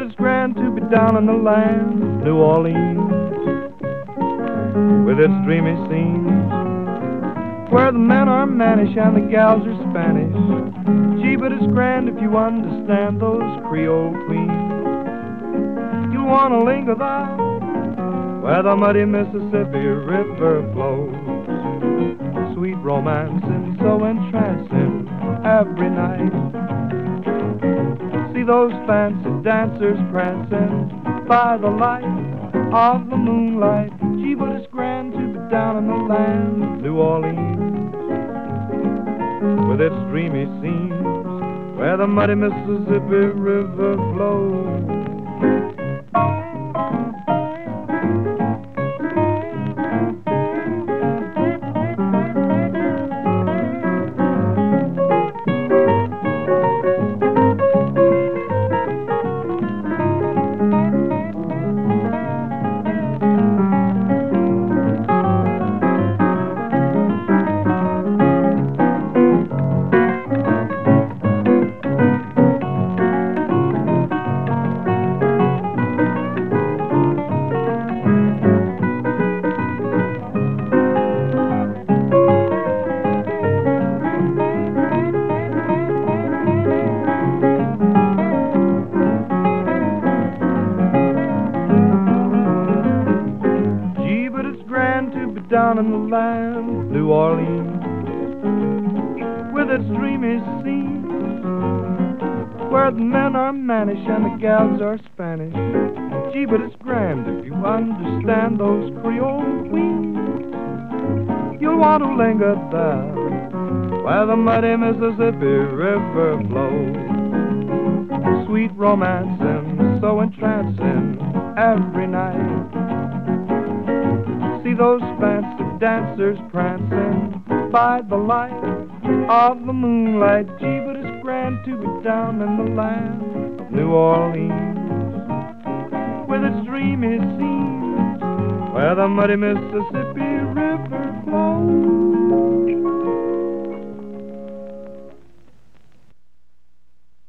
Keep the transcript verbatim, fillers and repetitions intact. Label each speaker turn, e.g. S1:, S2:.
S1: it's grand to be down in the land, New Orleans, with its dreamy scenes, where the men are Mannish and the gals are Spanish. Gee, but it's grand if you understand those Creole queens. You'll want to linger there, where the muddy Mississippi River flows. Sweet romancing, so entrancing every night. See those fancy dancers prancing by the light of the moonlight. Gee, but it's grand to be down in the land of New Orleans, with its dreamy scenes, where the muddy Mississippi River flows. Down in the land, New Orleans, with its dreamy scenes, where the men are Mannish and the gals are Spanish. Gee, but it's grand if you understand those Creole queens. You'll want to linger there, where the muddy Mississippi River flows. Sweet romancing, so entrancing every night. See those fancy dancers prancing by the light of the moonlight. Gee, but it's grand to be down in the land of New Orleans, with its dreamy scenes, where the muddy Mississippi River flows.